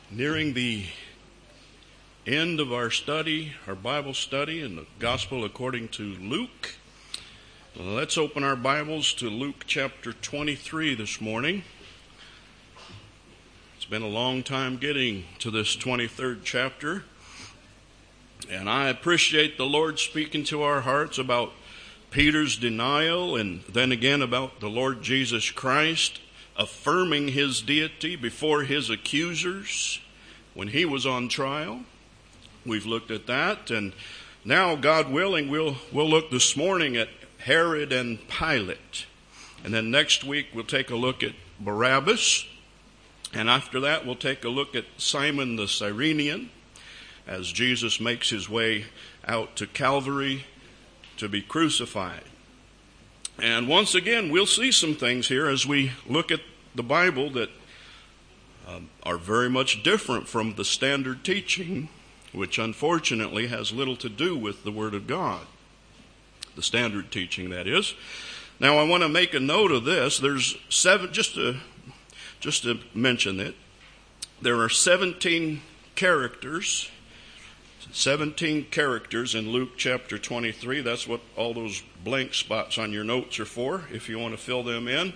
Nearing the end of our study, our Bible study in the Gospel according to Luke. Let's open our Bibles to Luke chapter 23 this morning. It's been a long time getting to this 23rd chapter, and I appreciate the Lord speaking to our hearts about Peter's denial and then again about the Lord Jesus Christ affirming his deity before his accusers when he was on trial. We've looked at that, and now, God willing, we'll look this morning at Herod and Pilate. And then next week we'll take a look at Barabbas, and after that we'll take a look at Simon the Cyrenian as Jesus makes his way out to Calvary to be crucified. And once again, we'll see some things here as we look at the Bible that are very much different from the standard teaching, which unfortunately has little to do with the Word of God. The standard teaching, that is. Now, I want to make a note of this. There's just to mention it, there are 17 characters in Luke chapter 23. That's what all those blank spots on your notes are for, if you want to fill them in.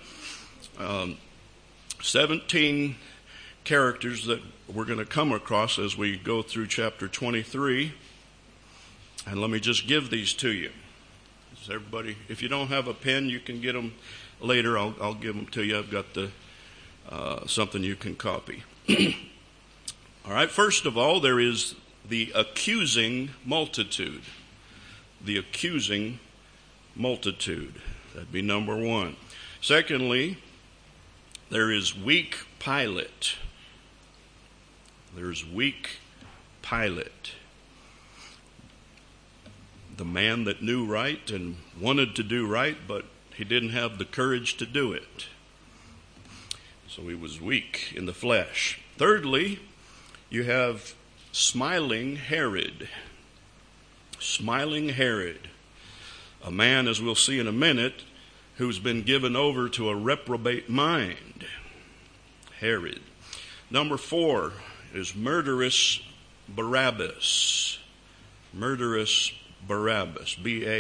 17 characters that we're going to come across as we go through chapter 23. And let me just give these to you. Does everybody, if you don't have a pen, you can get them later. I'll give them to you. I've got something you can copy. All right, first of all, there is the accusing multitude. The accusing multitude. That'd be number one. Secondly, there is weak Pilate. There's weak Pilate. The man that knew right and wanted to do right, but he didn't have the courage to do it. So he was weak in the flesh. Thirdly, you have smiling Herod. Smiling Herod. A man, as we'll see in a minute, who's been given over to a reprobate mind. Herod. Number 4 is murderous Barabbas. Murderous Barabbas.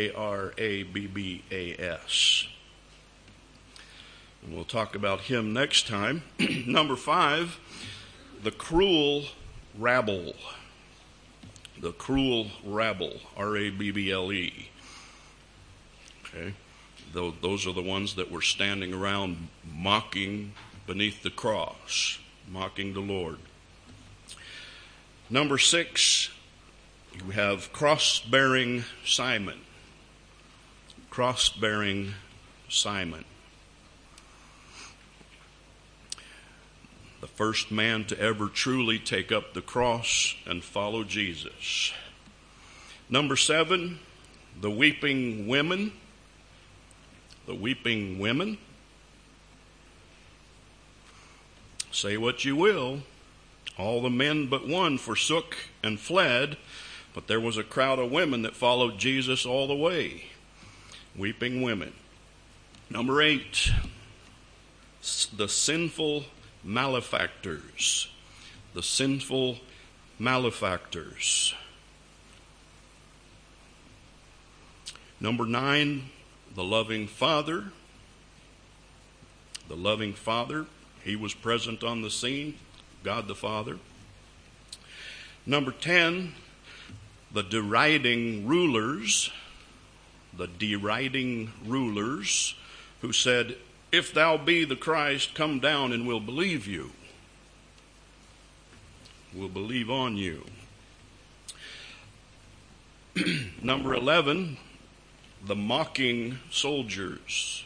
Barabbas. And we'll talk about him next time. Number 5, the cruel rabble. The cruel rabble. Rabble. Okay. Those are the ones that were standing around mocking beneath the cross, mocking the Lord. Number 6, we have cross-bearing Simon. Cross-bearing Simon. The first man to ever truly take up the cross and follow Jesus. Number 7, the weeping women. The weeping women. Say what you will, all the men but one forsook and fled, but there was a crowd of women that followed Jesus all the way. Weeping women. Number 8, the sinful malefactors. The sinful malefactors. Number 9, the loving Father. The loving Father. He was present on the scene, God the Father. Number 10, the deriding rulers. The deriding rulers who said, "If thou be the Christ, come down and we'll believe you. We'll believe on you." Number 11, the mocking soldiers.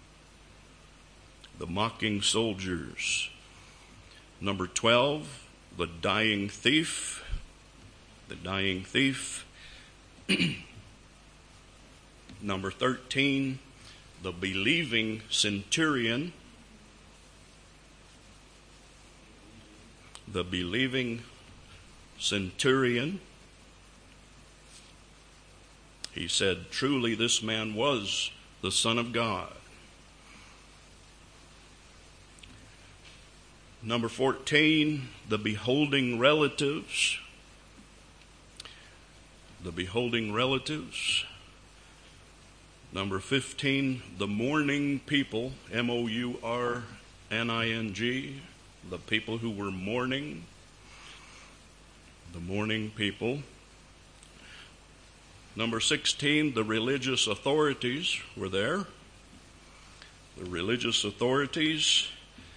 The mocking soldiers. Number 12, the dying thief. The dying thief. Number 13, the believing centurion. The believing centurion. He said, "Truly this man was the Son of God." Number 14, the beholding relatives. The beholding relatives. Number 15, the mourning people, M-O-U-R-N-I-N-G, the people who were mourning, the mourning people. Number 16, the religious authorities were there. The religious authorities.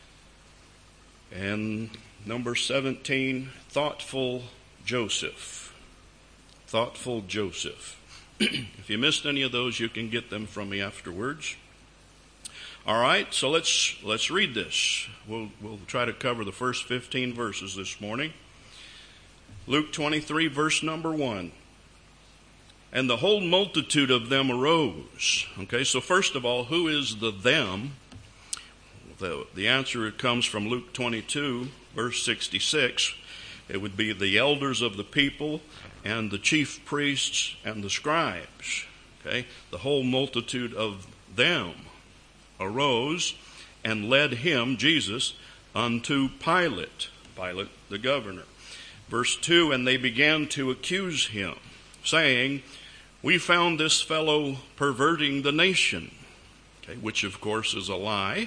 And number 17, thoughtful Joseph. Thoughtful Joseph. If you missed any of those, you can get them from me afterwards. All right, so let's read this. We'll try to cover the first 15 verses this morning. Luke 23, verse number 1. And the whole multitude of them arose. Okay, so first of all, who is the them? The answer comes from Luke 22, verse 66. It would be the elders of the people and the chief priests and the scribes. Okay, the whole multitude of them arose and led him, Jesus, unto Pilate, Pilate the governor. Verse 2, and they began to accuse him, saying, we found this fellow perverting the nation, okay, which of course is a lie,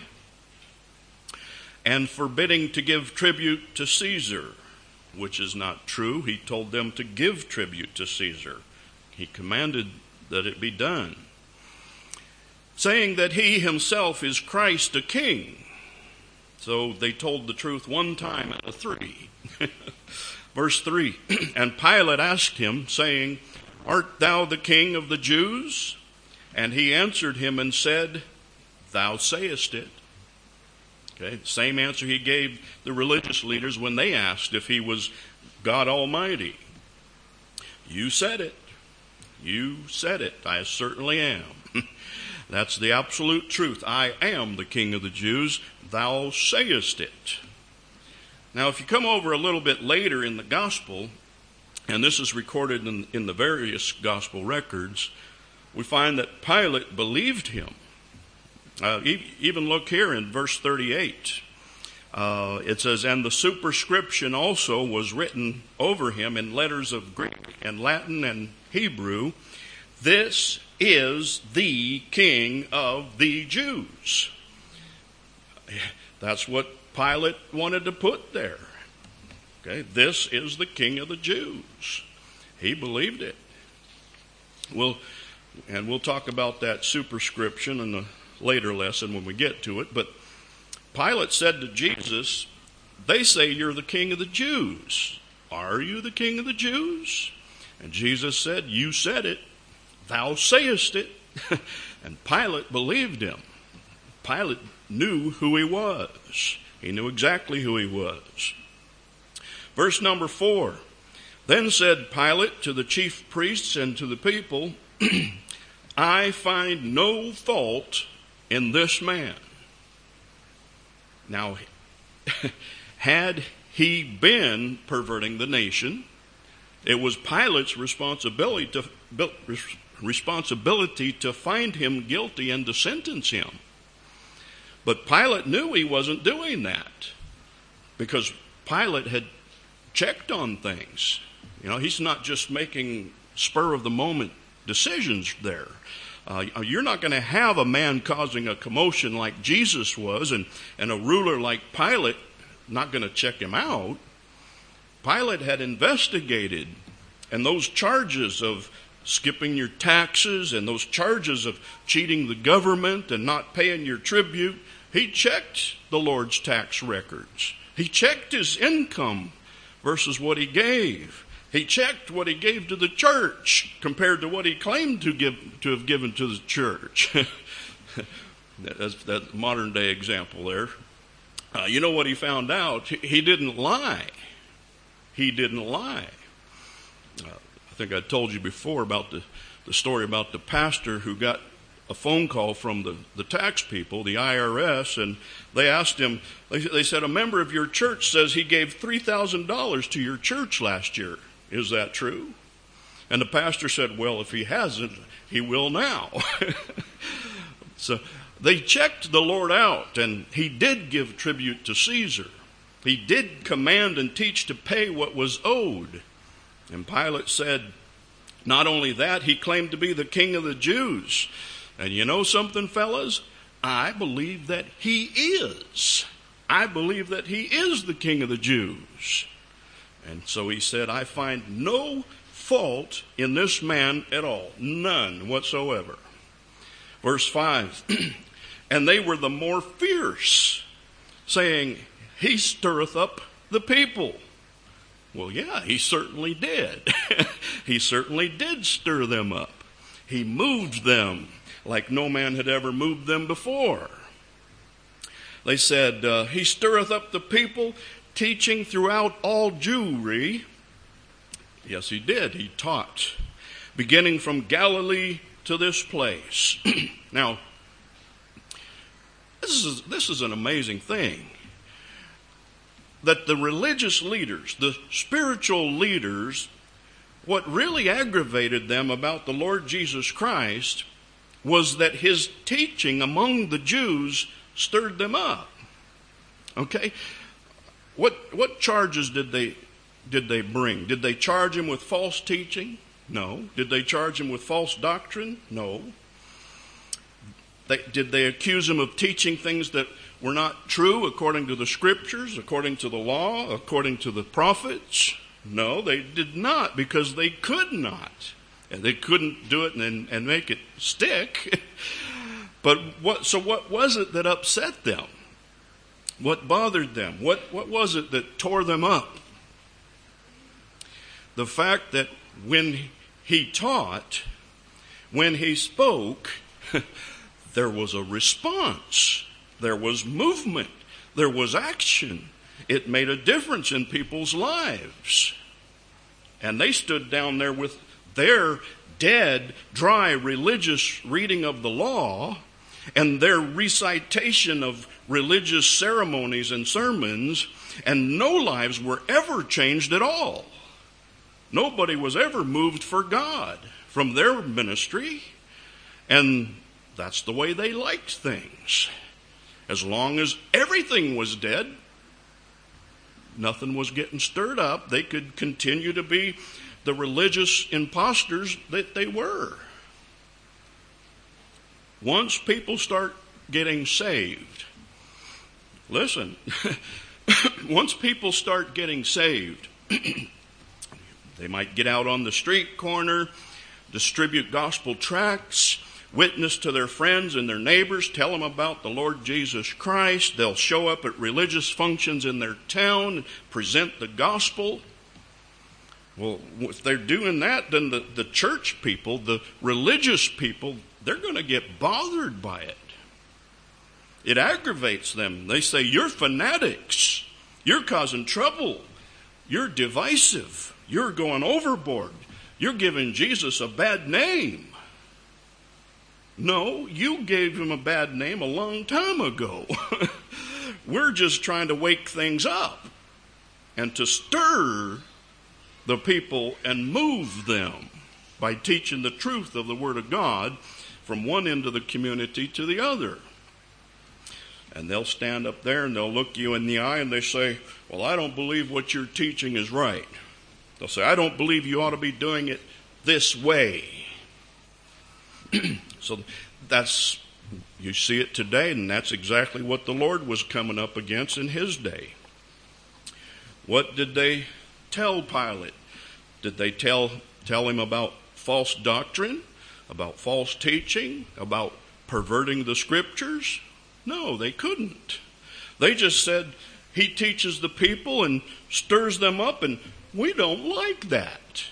and forbidding to give tribute to Caesar, which is not true. He told them to give tribute to Caesar. He commanded that it be done, saying that he himself is Christ a king. So they told the truth one time out of three. Verse 3, and Pilate asked him, saying, art thou the king of the Jews? And he answered him and said, thou sayest it. Okay, same answer he gave the religious leaders when they asked if he was God Almighty. You said it. You said it. I certainly am. That's the absolute truth. I am the King of the Jews. Thou sayest it. Now, if you come over a little bit later in the gospel, and this is recorded in the various gospel records, we find that Pilate believed him. Even look here in verse 38. It says, and the superscription also was written over him in letters of Greek and Latin and Hebrew, this is the King of the Jews. That's what Pilate wanted to put there. Okay, this is the King of the Jews. He believed it. We'll talk about that superscription in a later lesson when we get to it. But Pilate said to Jesus, they say you're the King of the Jews. Are you the King of the Jews? And Jesus said, you said it. Thou sayest it. And Pilate believed him. Pilate knew who he was. He knew exactly who he was. Verse number 4. Then said Pilate to the chief priests and to the people, I find no fault in this man. Now, had he been perverting the nation, it was Pilate's responsibility to find him guilty and to sentence him. But Pilate knew he wasn't doing that because Pilate had checked on things. You know, he's not just making spur-of-the-moment decisions there. You're not going to have a man causing a commotion like Jesus was and a ruler like Pilate not going to check him out. Pilate had investigated, and those charges of skipping your taxes and those charges of cheating the government and not paying your tribute, he checked the Lord's tax records. He checked his income versus what he gave. He checked what he gave to the church compared to what he claimed to have given to the church. That's that modern day example there. You know what he found out? He didn't lie. He didn't lie. I think I told you before about the story about the pastor who got a phone call from the tax people, the IRS, and they asked him, they said, a member of your church says he gave $3,000 to your church last year. Is that true? And the pastor said, well, if he hasn't, he will now. So they checked the Lord out, and he did give tribute to Caesar. He did command and teach to pay what was owed. And Pilate said, not only that, he claimed to be the king of the Jews. And you know something, fellas? I believe that he is. I believe that he is the king of the Jews. And so he said, I find no fault in this man at all. None whatsoever. Verse 5, and they were the more fierce, saying, he stirreth up the people. Well, yeah, he certainly did. He certainly did stir them up. He moved them like no man had ever moved them before. They said, he stirreth up the people, teaching throughout all Jewry. Yes, he did. He taught, beginning from Galilee to this place. Now, this is an amazing thing. That the religious leaders, the spiritual leaders, what really aggravated them about the Lord Jesus Christ was that his teaching among the Jews stirred them up. Okay? What charges did they bring? Did they charge him with false teaching? No. Did they charge him with false doctrine? No. Did they accuse him of teaching things that were not true according to the scriptures, according to the law, according to the prophets? No, they did not, because they could not. And they couldn't do it and make it stick. But what was it that upset them? What bothered them? What was it that tore them up? The fact that when he taught, when he spoke, there was a response. There was movement. There was action. It made a difference in people's lives. And they stood down there with their dead, dry, religious reading of the law and their recitation of religious ceremonies and sermons, and no lives were ever changed at all. Nobody was ever moved for God from their ministry, and that's the way they liked things. As long as everything was dead, nothing was getting stirred up, they could continue to be the religious imposters that they were. Once people start getting saved, listen, once people start getting saved, they might get out on the street corner, distribute gospel tracts, witness to their friends and their neighbors, tell them about the Lord Jesus Christ. They'll show up at religious functions in their town, present the gospel. Well, if they're doing that, then the church people, the religious people, they're going to get bothered by it. It aggravates them. They say, you're fanatics. You're causing trouble. You're divisive. You're going overboard. You're giving Jesus a bad name. No, you gave him a bad name a long time ago. We're just trying to wake things up and to stir the people and move them by teaching the truth of the Word of God from one end of the community to the other. And they'll stand up there and they'll look you in the eye and they say, well, I don't believe what you're teaching is right. They'll say, I don't believe you ought to be doing it this way. So you see it today, and that's exactly what the Lord was coming up against in his day. What did they tell Pilate? Did they tell him about false doctrine, about false teaching, about perverting the scriptures? No, they couldn't. They just said, he teaches the people and stirs them up, and we don't like that.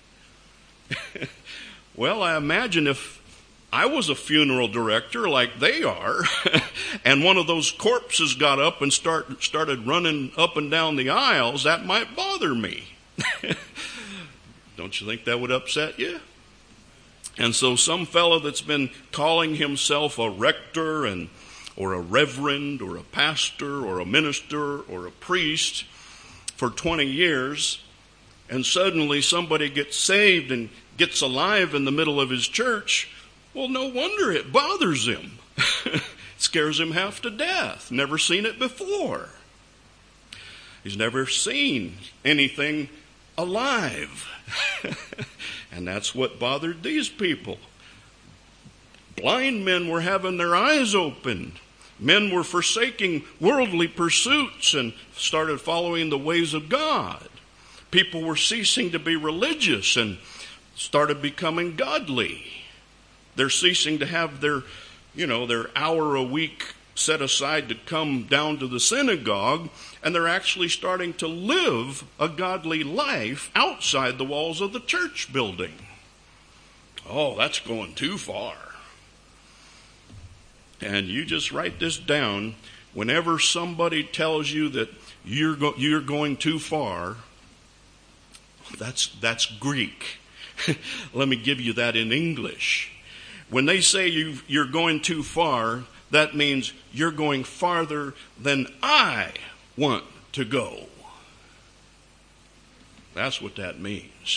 Well, I imagine if I was a funeral director like they are, and one of those corpses got up and started running up and down the aisles, that might bother me. Don't you think that would upset you? And so some fellow that's been calling himself a rector or a reverend or a pastor or a minister or a priest for 20 years, and suddenly somebody gets saved and gets alive in the middle of his church, well, no wonder it bothers him. It scares him half to death. Never seen it before. He's never seen anything alive. And that's what bothered these people. Blind men were having their eyes opened. Men were forsaking worldly pursuits and started following the ways of God. People were ceasing to be religious and started becoming godly. They're ceasing to have their hour a week set aside to come down to the synagogue, and they're actually starting to live a godly life outside the walls of the church building. Oh, that's going too far. And you just write this down. Whenever somebody tells you that you're going too far, that's Greek. Let me give you that in English. When they say you're going too far, that means you're going farther than I want to go. That's what that means.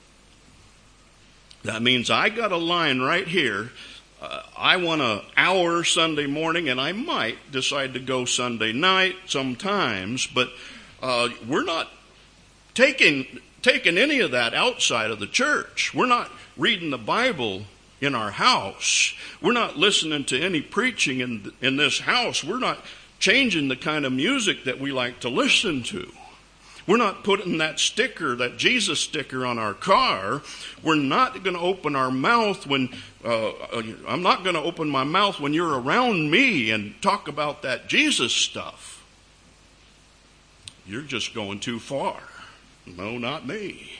That means I got a line right here. I want an hour Sunday morning, and I might decide to go Sunday night sometimes, but we're not taking any of that outside of the church. We're not reading the Bible in our house. We're not listening to any preaching in this house. We're not changing the kind of music that we like to listen to. We're not putting that Jesus sticker on our car. We're not going to open our mouth I'm not going to open my mouth when you're around me and talk about that Jesus stuff. You're just going too far. No, not me.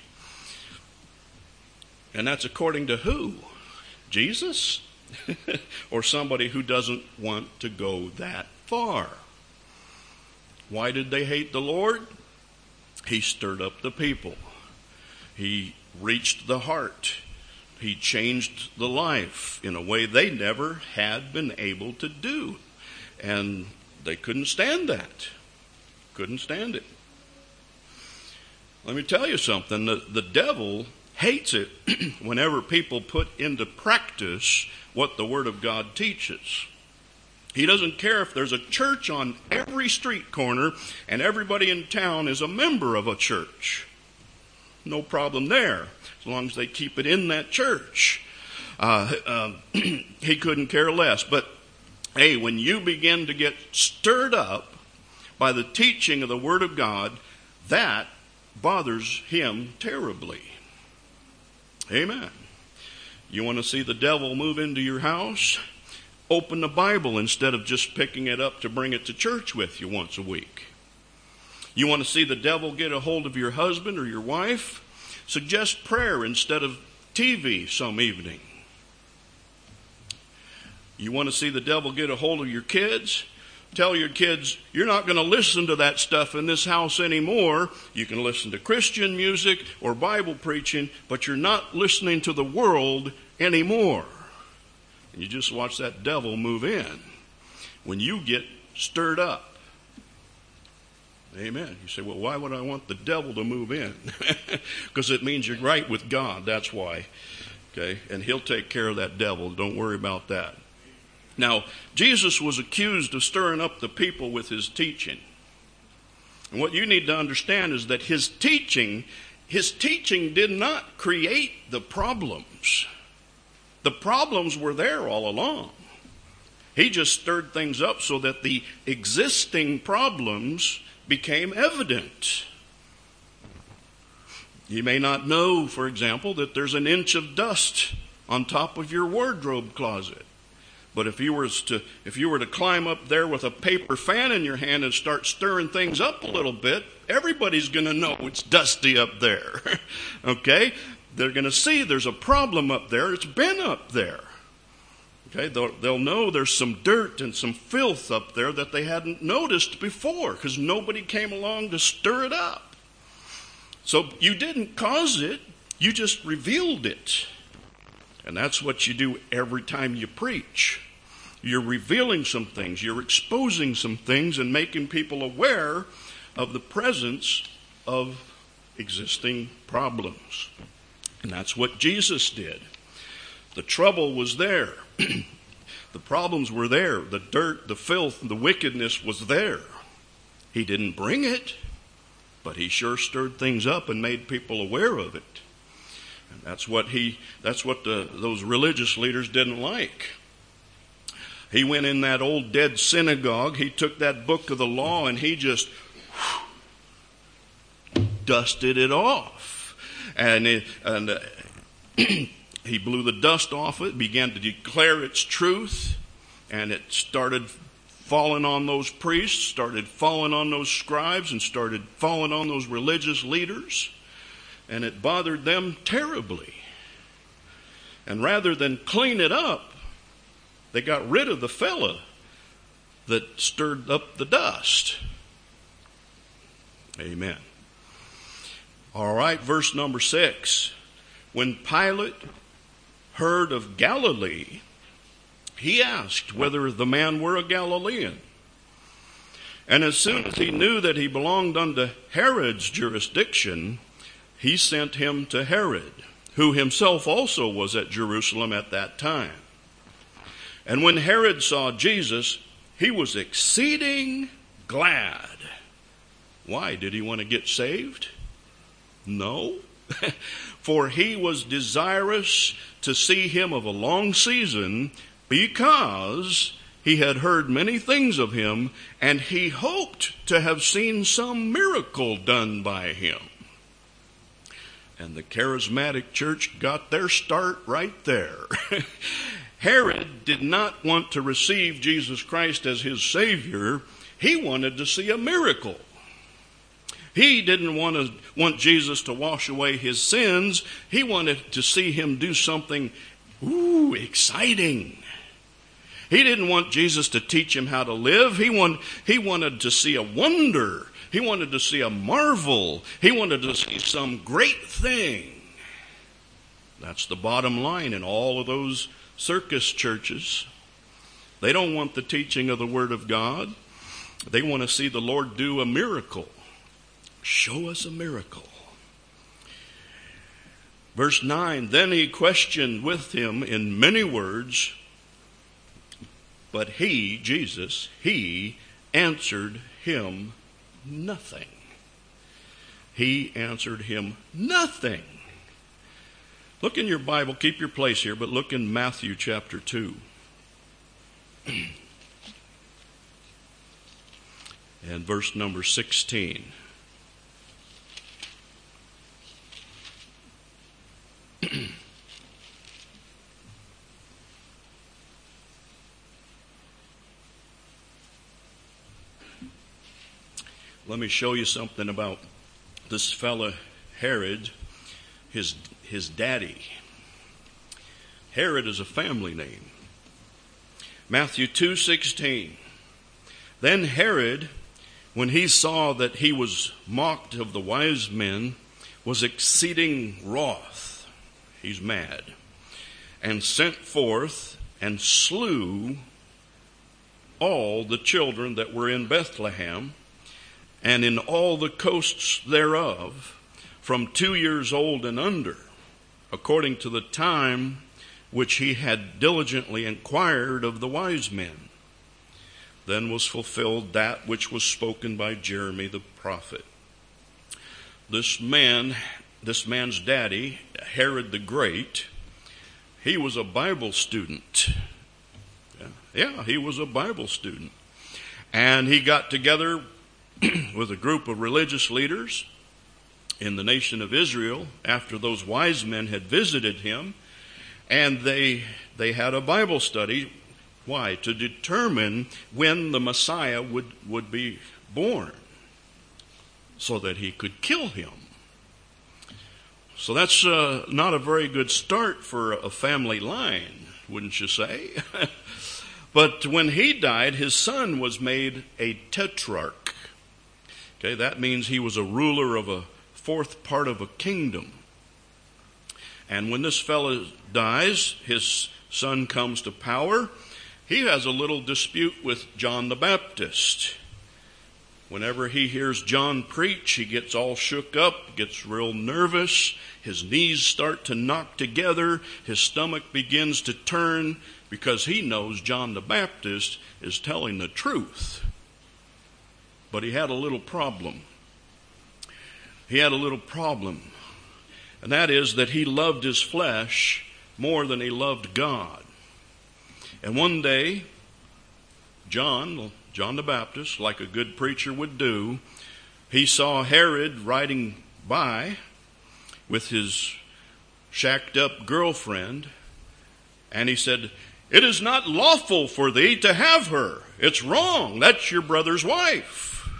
And that's according to who? Jesus? Or somebody who doesn't want to go that far? Why did they hate the Lord? He stirred up the people. He reached the heart. He changed the life in a way they never had been able to do. And they couldn't stand that. Couldn't stand it. Let me tell you something. The devil hates it whenever people put into practice what the Word of God teaches. He doesn't care if there's a church on every street corner and everybody in town is a member of a church. No problem there, as long as they keep it in that church. He couldn't care less. But, hey, when you begin to get stirred up by the teaching of the Word of God, that bothers him terribly. Amen. You want to see the devil move into your house? Open the Bible instead of just picking it up to bring it to church with you once a week. You want to see the devil get a hold of your husband or your wife? Suggest prayer instead of TV some evening. You want to see the devil get a hold of your kids? Tell your kids, you're not going to listen to that stuff in this house anymore. You can listen to Christian music or Bible preaching, but you're not listening to the world anymore. And you just watch that devil move in when you get stirred up. Amen. You say, well, why would I want the devil to move in? Because it means you're right with God. That's why. Okay? And he'll take care of that devil. Don't worry about that. Now, Jesus was accused of stirring up the people with his teaching. And what you need to understand is that his teaching did not create the problems. The problems were there all along. He just stirred things up so that the existing problems became evident. You may not know, for example, that there's an inch of dust on top of your wardrobe closet. But if you were to climb up there with a paper fan in your hand and start stirring things up a little bit, everybody's going to know it's dusty up there. Okay? They're going to see there's a problem up there. It's been up there. Okay? They'll know there's some dirt and some filth up there that they hadn't noticed before because nobody came along to stir it up. So you didn't cause it. You just revealed it. And that's what you do every time you preach. You're revealing some things. You're exposing some things and making people aware of the presence of existing problems. And that's what Jesus did. The trouble was there. The problems were there. The dirt, the filth, the wickedness was there. He didn't bring it. but he sure stirred things up and made people aware of it. And that's what those religious leaders didn't like. He went in that old dead synagogue, he took that book of the law, and he just dusted it off. And he blew the dust off it, began to declare its truth, and it started falling on those priests, started falling on those scribes, and started falling on those religious leaders. And it bothered them terribly. And rather than clean it up, they got rid of the fella that stirred up the dust. Amen. All right, verse number 6. When Pilate heard of Galilee, he asked whether the man were a Galilean. And as soon as he knew that he belonged unto Herod's jurisdiction, he sent him to Herod, who himself also was at Jerusalem at that time. And when Herod saw Jesus, he was exceeding glad. Why? Did he want to get saved? No. For he was desirous to see him of a long season, because he had heard many things of him, and he hoped to have seen some miracle done by him. And the charismatic church got their start right there. Herod did not want to receive Jesus Christ as his Savior. He wanted to see a miracle. He didn't want Jesus to wash away his sins. He wanted to see him do something exciting. He didn't want Jesus to teach him how to live. He wanted to see a wonder. He wanted to see a marvel. He wanted to see some great thing. That's the bottom line in all of those circus churches. They don't want the teaching of the Word of God. They want to see the Lord do a miracle. Show us a miracle. Verse 9, then he questioned with him in many words, but he, Jesus, he answered him nothing. He answered him nothing. Look in your Bible, keep your place here, but look in Matthew chapter 2. And verse number 16. Let me show you something about this fella Herod, his daddy. Herod is a family name. Matthew 2:16. Then Herod, when he saw that he was mocked of the wise men, was exceeding wroth. He's mad. And sent forth and slew all the children that were in Bethlehem and in all the coasts thereof, from 2 years old and under, according to the time which he had diligently inquired of the wise men. Then was fulfilled that which was spoken by Jeremy the prophet. This man's daddy, Herod the Great, he was a Bible student. Yeah, he was a Bible student. And he got together with a group of religious leaders in the nation of Israel after those wise men had visited him, and they had a Bible study. Why? To determine when the Messiah would be born, so that he could kill him. So that's not a very good start for a family line, wouldn't you say? But when he died, his son was made a tetrarch. Okay, that means he was a ruler of a fourth part of a kingdom. And when this fellow dies, his son comes to power. He has a little dispute with John the Baptist. Whenever he hears John preach, he gets all shook up, gets real nervous. His knees start to knock together. His stomach begins to turn because he knows John the Baptist is telling the truth. But he had a little problem. he had a little problem. And that is that he loved his flesh more than he loved God. And one day, John the Baptist, like a good preacher would do, he saw Herod riding by with his shacked up girlfriend, and he said, "It is not lawful for thee to have her. It's wrong. That's your brother's wife."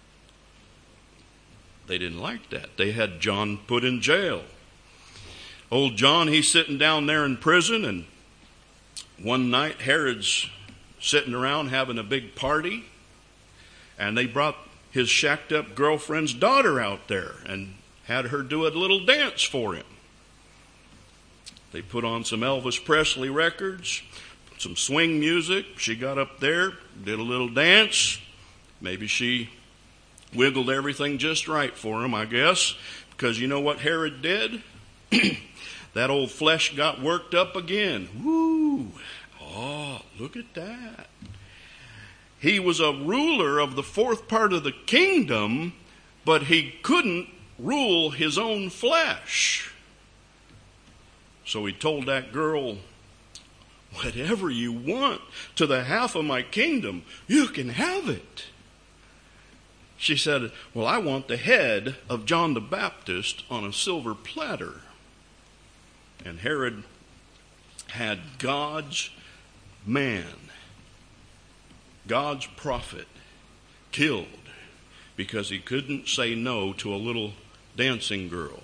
They didn't like that. They had John put in jail. Old John, he's sitting down there in prison, and one night Herod's sitting around having a big party, and they brought his shacked up girlfriend's daughter out there and had her do a little dance for him. They put on some Elvis Presley records, some swing music. She got up there, did a little dance. Maybe she wiggled everything just right for him, I guess, because you know what Herod did? That old flesh got worked up again. Woo! Oh, look at that. He was a ruler of the fourth part of the kingdom, but he couldn't rule his own flesh. So he told that girl, "Whatever you want to the half of my kingdom, you can have it." She said, "Well, I want the head of John the Baptist on a silver platter." And Herod had God's man, God's prophet, killed because he couldn't say no to a little dancing girl.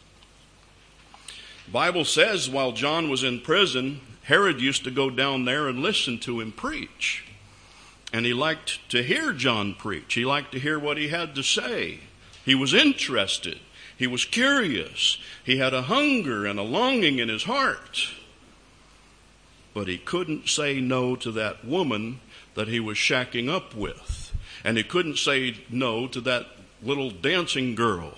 The Bible says while John was in prison, Herod used to go down there and listen to him preach. And he liked to hear John preach. He liked to hear what he had to say. He was interested. He was curious. He had a hunger and a longing in his heart. But he couldn't say no to that woman that he was shacking up with. And he couldn't say no to that little dancing girl.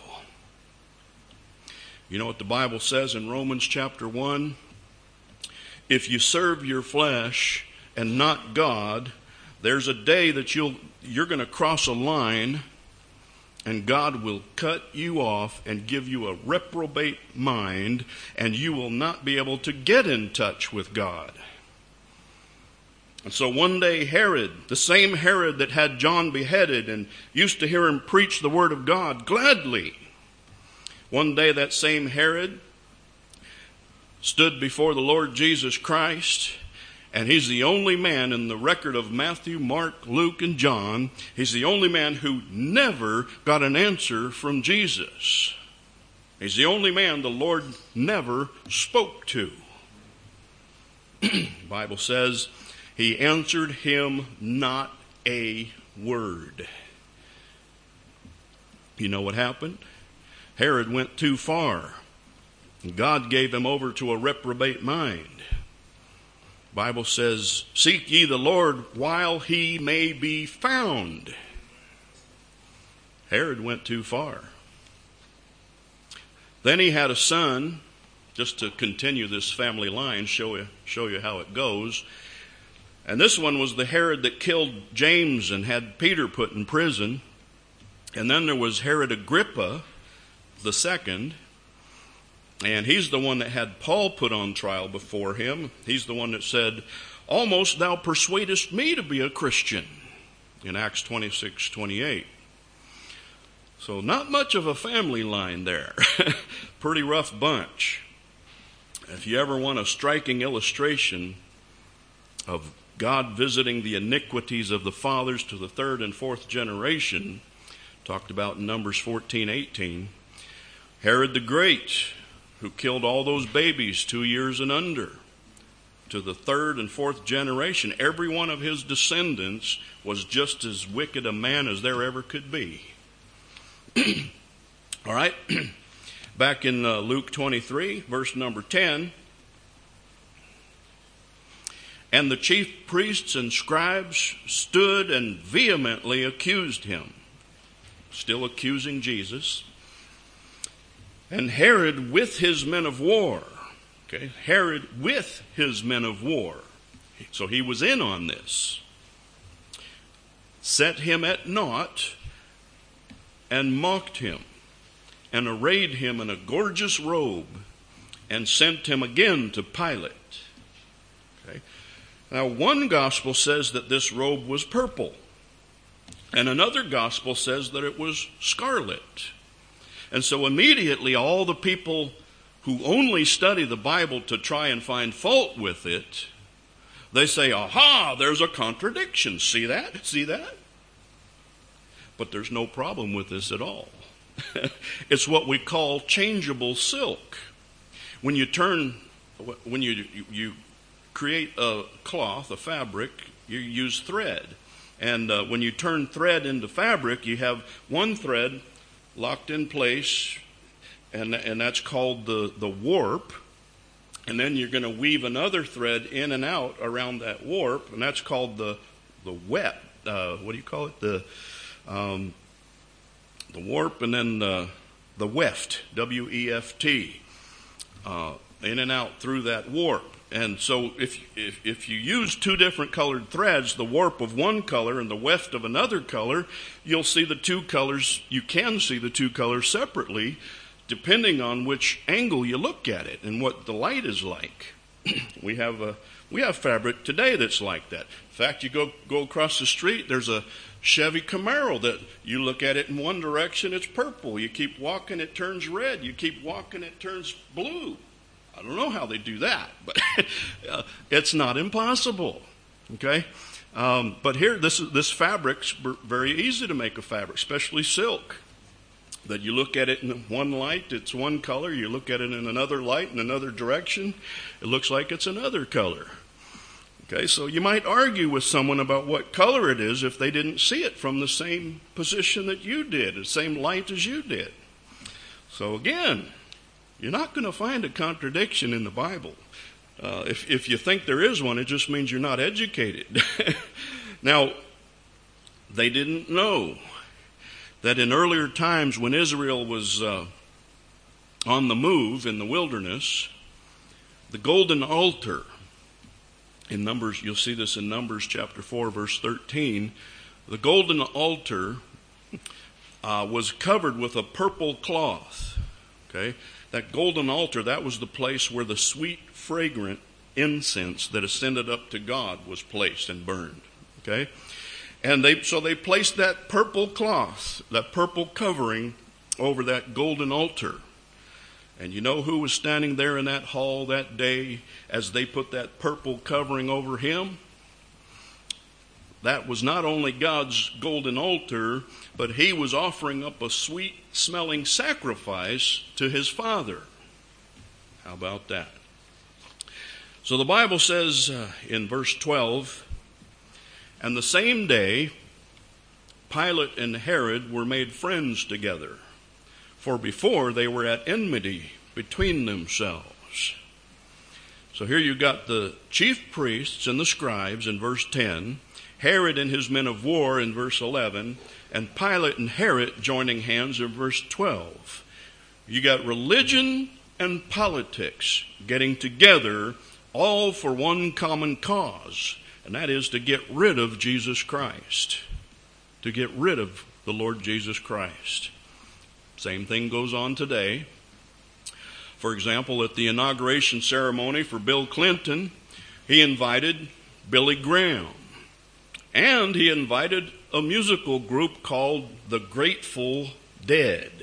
You know what the Bible says in Romans chapter 1? If you serve your flesh and not God, there's a day that you're going to cross a line, and God will cut you off and give you a reprobate mind, and you will not be able to get in touch with God. And so one day Herod, the same Herod that had John beheaded and used to hear him preach the word of God gladly, one day that same Herod stood before the Lord Jesus Christ, and he's the only man in the record of Matthew, Mark, Luke, and John. He's the only man who never got an answer from Jesus. He's the only man the Lord never spoke to. The Bible says he answered him not a word. You know what happened? Herod went too far. God gave him over to a reprobate mind. The Bible says, "Seek ye the Lord while he may be found." Herod went too far. Then he had a son, just to continue this family line, show you how it goes. And this one was the Herod that killed James and had Peter put in prison. And then there was Herod Agrippa the second. And he's the one that had Paul put on trial before him. He's the one that said, "Almost thou persuadest me to be a Christian," in Acts 26:28. So not much of a family line there. Pretty rough bunch. If you ever want a striking illustration of God visiting the iniquities of the fathers to the third and fourth generation, talked about in Numbers 14:18, Herod the Great, who killed all those babies 2 years and under, to the third and fourth generation, every one of his descendants was just as wicked a man as there ever could be. All right, back in Luke 23, verse number 10. And the chief priests and scribes stood and vehemently accused him. Still accusing Jesus. And Herod with his men of war. Okay, Herod with his men of war. So he was in on this. Set him at naught and mocked him. and arrayed him in a gorgeous robe and sent him again to Pilate. Okay. Now, one gospel says that this robe was purple, and another gospel says that it was scarlet. And so immediately all the people who only study the Bible to try and find fault with it, they say, aha, there's a contradiction. See that? See that? But there's no problem with this at all. It's what we call changeable silk. When you create a cloth, a fabric, you use thread. And when you turn thread into fabric, you have one thread locked in place, and that's called the warp. And then you're going to weave another thread in and out around that warp, and that's called the weft. What do you call it? The warp, and then the weft, W-E-F-T, in and out through that warp. And so if you use two different colored threads, the warp of one color and the weft of another color, you'll see the two colors. You can see the two colors separately, depending on which angle you look at it and what the light is like. We have fabric today that's like that. In fact, you go across the street, there's a Chevy Camaro that you look at it in one direction, it's purple. You keep walking, it turns red. You keep walking, it turns blue. I don't know how they do that, but it's not impossible. Okay, but here, this fabric's very easy to make a fabric, especially silk. That you look at it in one light, it's one color. You look at it in another light, in another direction, it looks like it's another color. Okay, so you might argue with someone about what color it is if they didn't see it from the same position that you did, the same light as you did. So again, you're not going to find a contradiction in the Bible. If you think there is one, it just means you're not educated. Now, they didn't know that in earlier times when Israel was on the move in the wilderness, the golden altar, in Numbers, you'll see this in Numbers chapter 4, verse 13, the golden altar was covered with a purple cloth. Okay, that golden altar, that was the place where the sweet, fragrant incense that ascended up to God was placed and burned. Okay, and so they placed that purple cloth, that purple covering over that golden altar. And you know who was standing there in that hall that day as they put that purple covering over him? That was not only God's golden altar, but he was offering up a sweet-smelling sacrifice to his Father. How about that? So the Bible says in verse 12, and the same day Pilate and Herod were made friends together, for before they were at enmity between themselves. So here you got the chief priests and the scribes in verse 10, Herod and his men of war in verse 11, and Pilate and Herod joining hands in verse 12. You got religion and politics getting together, all for one common cause, and that is to get rid of Jesus Christ, to get rid of the Lord Jesus Christ. Same thing goes on today. For example, at the inauguration ceremony for Bill Clinton, he invited Billy Graham. And he invited a musical group called the Grateful Dead.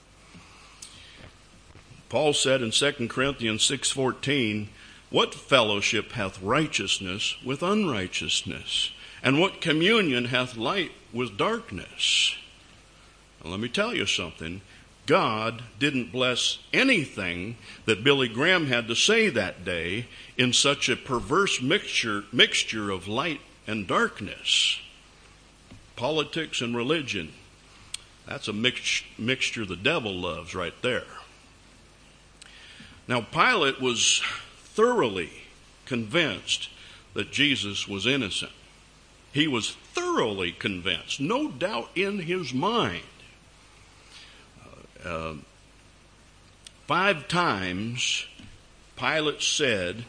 Paul said in 2 Corinthians 6:14, what fellowship hath righteousness with unrighteousness? And what communion hath light with darkness? Now, let me tell you something. God didn't bless anything that Billy Graham had to say that day in such a perverse mixture of light and darkness. Politics and religion. That's a mixture the devil loves right there. Now, Pilate was thoroughly convinced that Jesus was innocent. He was thoroughly convinced, no doubt in his mind. 5 times Pilate said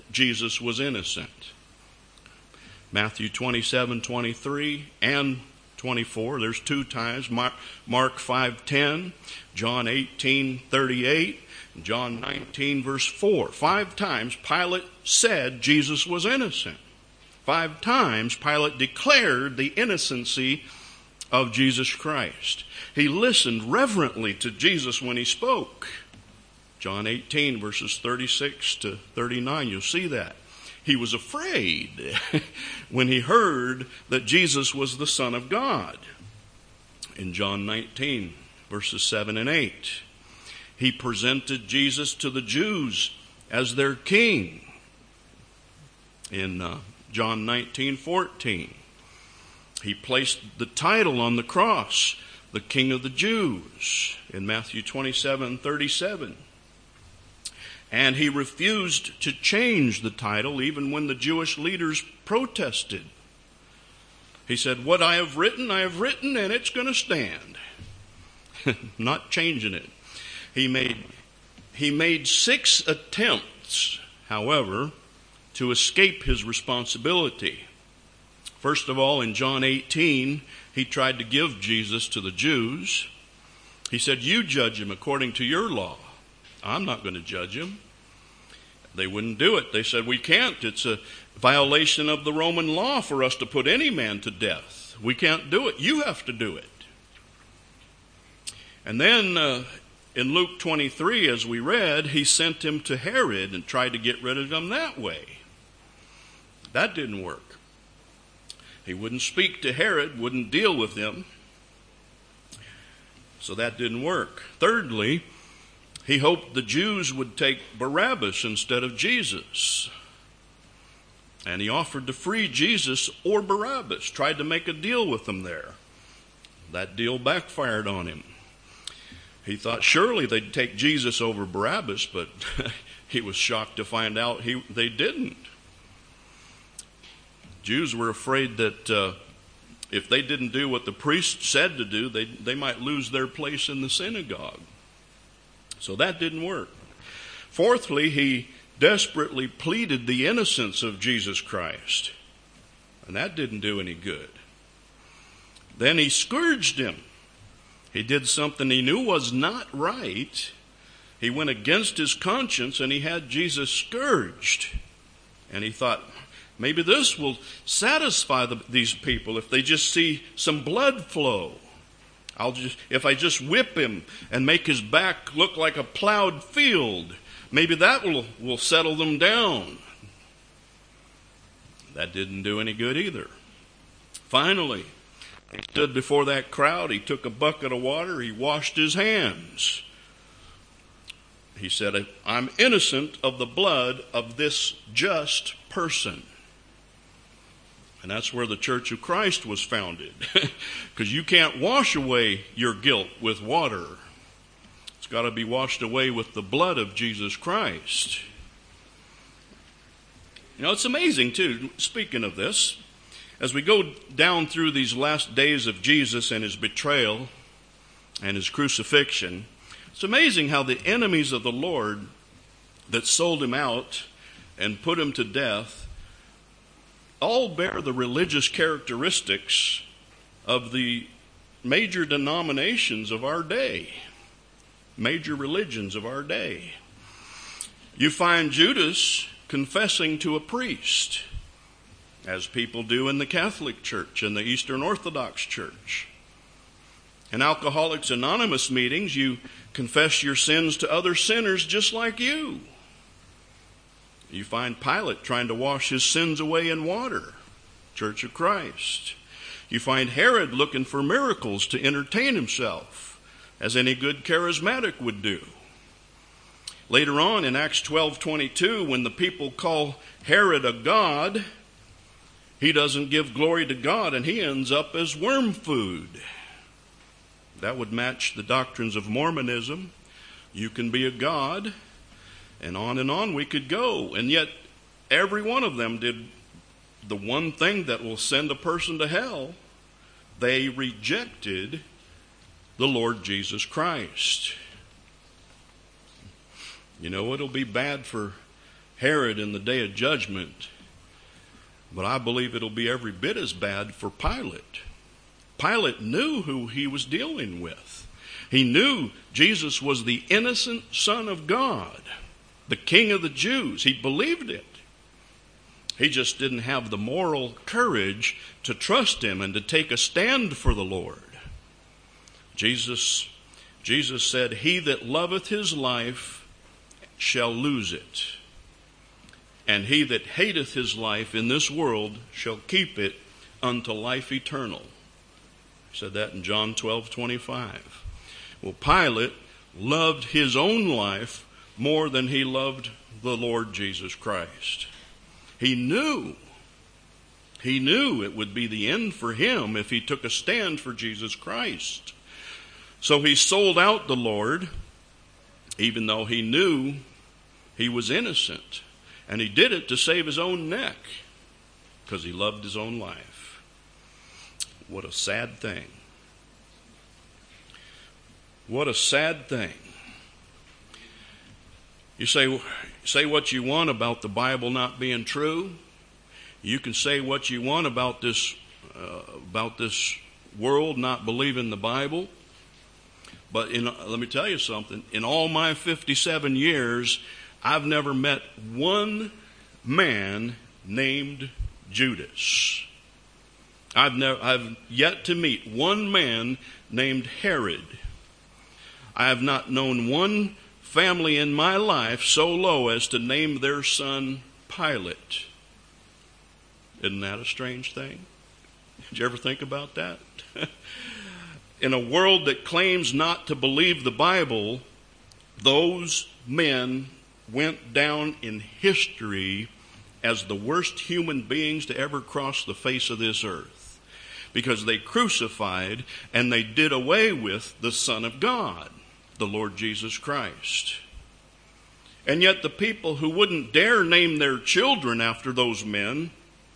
Jesus was innocent. Matthew 27:23 and 24. There's 2 times. Mark 5:10, John 18:38, John 19 verse 4. 5 times Pilate said Jesus was innocent. 5 times Pilate declared the innocency of Jesus Christ. He listened reverently to Jesus when he spoke. John 18 verses 36 to 39, you'll see that. He was afraid when he heard that Jesus was the Son of God. In John 19 verses 7 and 8, he presented Jesus to the Jews as their king. In John 19:14, he placed the title on the cross, the King of the Jews, in Matthew 27:37. And he refused to change the title even when the Jewish leaders protested. He said, what I have written, and it's going to stand. Not changing it. He made 6 attempts, however, to escape his responsibility. First of all, in John 18, he tried to give Jesus to the Jews. He said, you judge him according to your law. I'm not going to judge him. They wouldn't do it. They said, we can't. It's a violation of the Roman law for us to put any man to death. We can't do it. You have to do it. And then in Luke 23, as we read, he sent him to Herod and tried to get rid of him that way. That didn't work. He wouldn't speak to Herod, wouldn't deal with him. So that didn't work. Thirdly, he hoped the Jews would take Barabbas instead of Jesus. And he offered to free Jesus or Barabbas, tried to make a deal with them there. That deal backfired on him. He thought surely they'd take Jesus over Barabbas, but he was shocked to find out they didn't. Jews were afraid that if they didn't do what the priest said to do, they might lose their place in the synagogue. So that didn't work. Fourthly, he desperately pleaded the innocence of Jesus Christ. And that didn't do any good. Then he scourged him. He did something he knew was not right. He went against his conscience and he had Jesus scourged. And he thought, maybe this will satisfy these people if they just see some blood flow. If I just whip him and make his back look like a plowed field, maybe that will settle them down. That didn't do any good either. Finally, he stood before that crowd. He took a bucket of water. He washed his hands. He said, I'm innocent of the blood of this just person. And that's where the Church of Christ was founded. Because you can't wash away your guilt with water. It's got to be washed away with the blood of Jesus Christ. You know, it's amazing too, speaking of this, as we go down through these last days of Jesus and his betrayal and his crucifixion, it's amazing how the enemies of the Lord that sold him out and put him to death all bear the religious characteristics of the major denominations of our day, major religions of our day. You find Judas confessing to a priest, as people do in the Catholic Church and the Eastern Orthodox Church. In Alcoholics Anonymous meetings, you confess your sins to other sinners just like you. You find Pilate trying to wash his sins away in water, Church of Christ. You find Herod looking for miracles to entertain himself, as any good charismatic would do. Later on in Acts 12:22, when the people call Herod a god, he doesn't give glory to God and he ends up as worm food. That would match the doctrines of Mormonism. You can be a god. And on we could go. And yet, every one of them did the one thing that will send a person to hell. They rejected the Lord Jesus Christ. You know, it'll be bad for Herod in the day of judgment. But I believe it'll be every bit as bad for Pilate Pilate knew who he was dealing with. He knew Jesus was the innocent Son of God, the King of the Jews. He believed it. He just didn't have the moral courage to trust him and to take a stand for the Lord. Jesus said, "He that loveth his life shall lose it, and he that hateth his life in this world shall keep it unto life eternal." He said that in John 12:25. Well, Pilate loved his own life more than he loved the Lord Jesus Christ. He knew it would be the end for him if he took a stand for Jesus Christ. So he sold out the Lord, even though he knew he was innocent. And he did it to save his own neck, because he loved his own life. What a sad thing. What a sad thing. You say what you want about the Bible not being true. You can say what you want about this world not believing the Bible. But let me tell you something. In all my 57 years, I've never met one man named Judas. I've yet to meet one man named Herod. I have not known one family in my life so low as to name their son Pilate. Isn't that a strange thing? Did you ever think about that? In a world that claims not to believe the Bible, those men went down in history as the worst human beings to ever cross the face of this earth, because they crucified and they did away with the Son of God, the Lord Jesus Christ. And yet the people who wouldn't dare name their children after those men,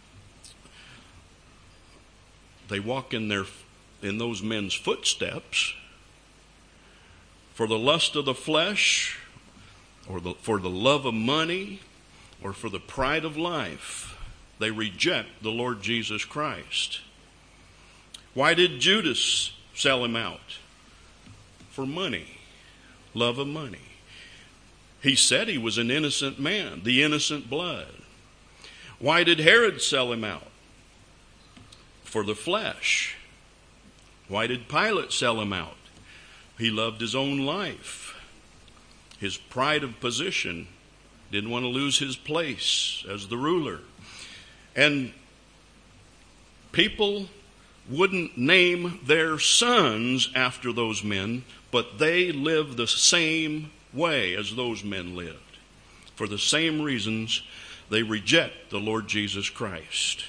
they walk in those men's footsteps for the lust of the flesh, or for the love of money, or for the pride of life. They reject the Lord Jesus Christ. Why did Judas sell him out? For money. Love of money. He said he was an innocent man, the innocent blood. Why did Herod sell him out? For the flesh. Why did Pilate sell him out? He loved his own life. His pride of position, didn't want to lose his place as the ruler. And people wouldn't name their sons after those men, but they lived the same way as those men lived. For the same reasons, they reject the Lord Jesus Christ.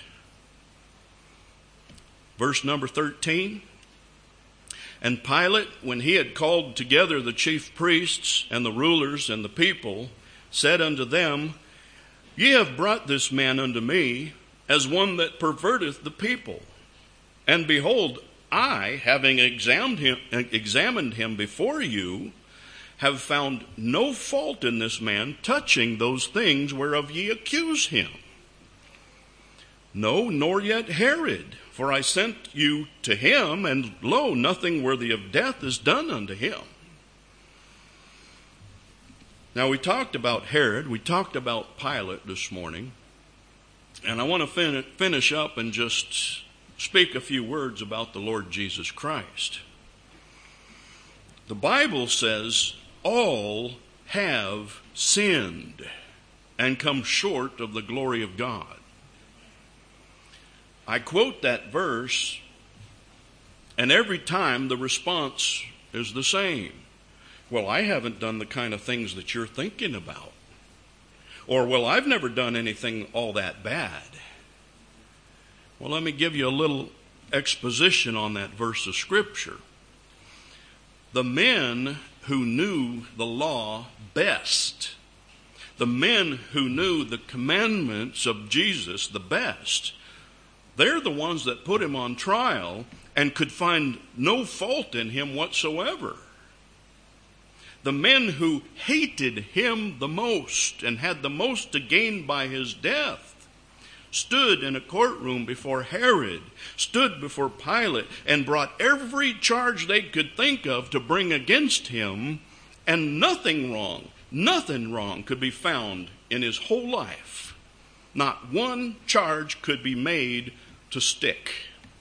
Verse number 13. And Pilate, when he had called together the chief priests and the rulers and the people, said unto them, Ye have brought this man unto me as one that perverteth the people. And behold, I, having examined him before you, have found no fault in this man touching those things whereof ye accuse him. No, nor yet Herod. For I sent you to him, and lo, nothing worthy of death is done unto him. Now, we talked about Herod, we talked about Pilate this morning, and I want to finish up and just speak a few words about the Lord Jesus Christ. The Bible says, all have sinned and come short of the glory of God. I quote that verse, and every time the response is the same. Well, I haven't done the kind of things that you're thinking about. Or, well, I've never done anything all that bad. Well, let me give you a little exposition on that verse of Scripture. The men who knew the law best, the men who knew the commandments of Jesus the best, they're the ones that put him on trial and could find no fault in him whatsoever. The men who hated him the most and had the most to gain by his death stood in a courtroom before Herod, stood before Pilate, and brought every charge they could think of to bring against him, and nothing wrong could be found in his whole life. Not one charge could be made to stick.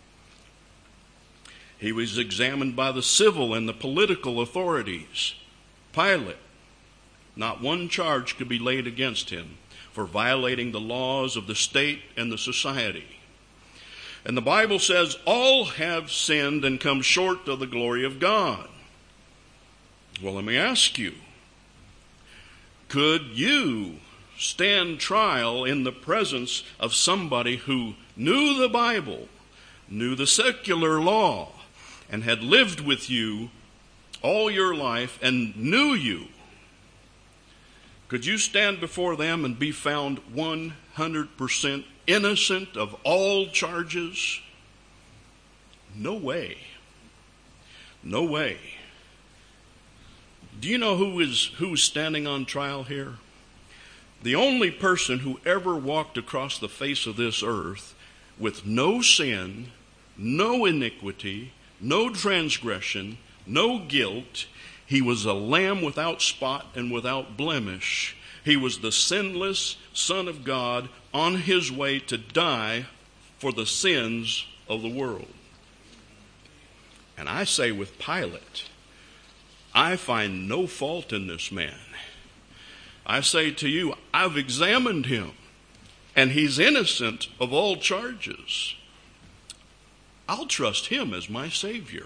He was examined by the civil and the political authorities. Pilate, not one charge could be laid against him for violating the laws of the state and the society. And the Bible says all have sinned and come short of the glory of God. Well, let me ask you, could you stand trial in the presence of somebody who knew the Bible, knew the secular law, and had lived with you all your life and knew you? Could you stand before them and be found 100% innocent of all charges? No way. No way. Do you know who's standing on trial here? The only person who ever walked across the face of this earth with no sin, no iniquity, no transgression, no guilt. He was a lamb without spot and without blemish. He was the sinless Son of God on his way to die for the sins of the world. And I say with Pilate, I find no fault in this man. I say to you, I've examined him, and he's innocent of all charges. I'll trust him as my Savior.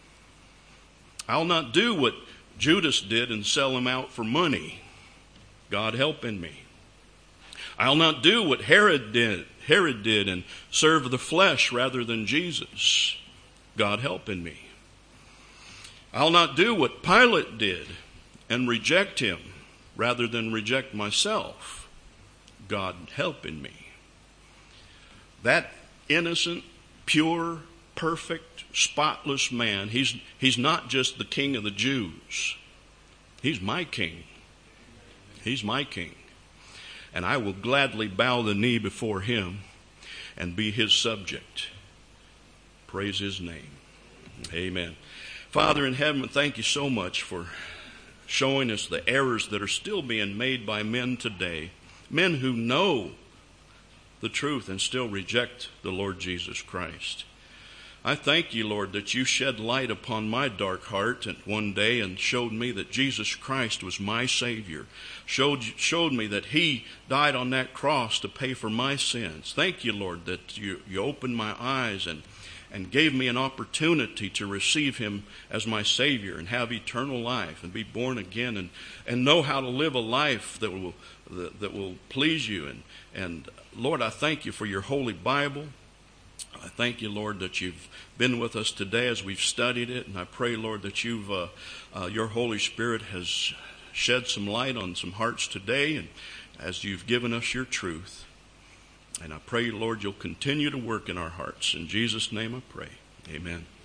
I'll not do what Judas did and sell him out for money. God helping me. I'll not do what Herod did and serve the flesh rather than Jesus. God helping me. I'll not do what Pilate did and reject him rather than reject myself. God helping me. That innocent, pure, perfect, spotless man, he's not just the King of the Jews. He's my King. He's my King. And I will gladly bow the knee before him and be his subject. Praise his name. Amen. Father in heaven, thank you so much for showing us the errors that are still being made by men today. Men who know the truth and still reject the Lord Jesus Christ. I thank you, Lord, that you shed light upon my dark heart one day and showed me that Jesus Christ was my Savior. Showed me that he died on that cross to pay for my sins. Thank you, Lord, that you opened my eyes and gave me an opportunity to receive him as my Savior and have eternal life and be born again and know how to live a life that will please you. And Lord, I thank you for your holy Bible. I thank you, Lord, that you've been with us today as we've studied it. And I pray, Lord, that your Holy Spirit has shed some light on some hearts today, and as you've given us your truth. And I pray, Lord, you'll continue to work in our hearts. In Jesus' name I pray. Amen.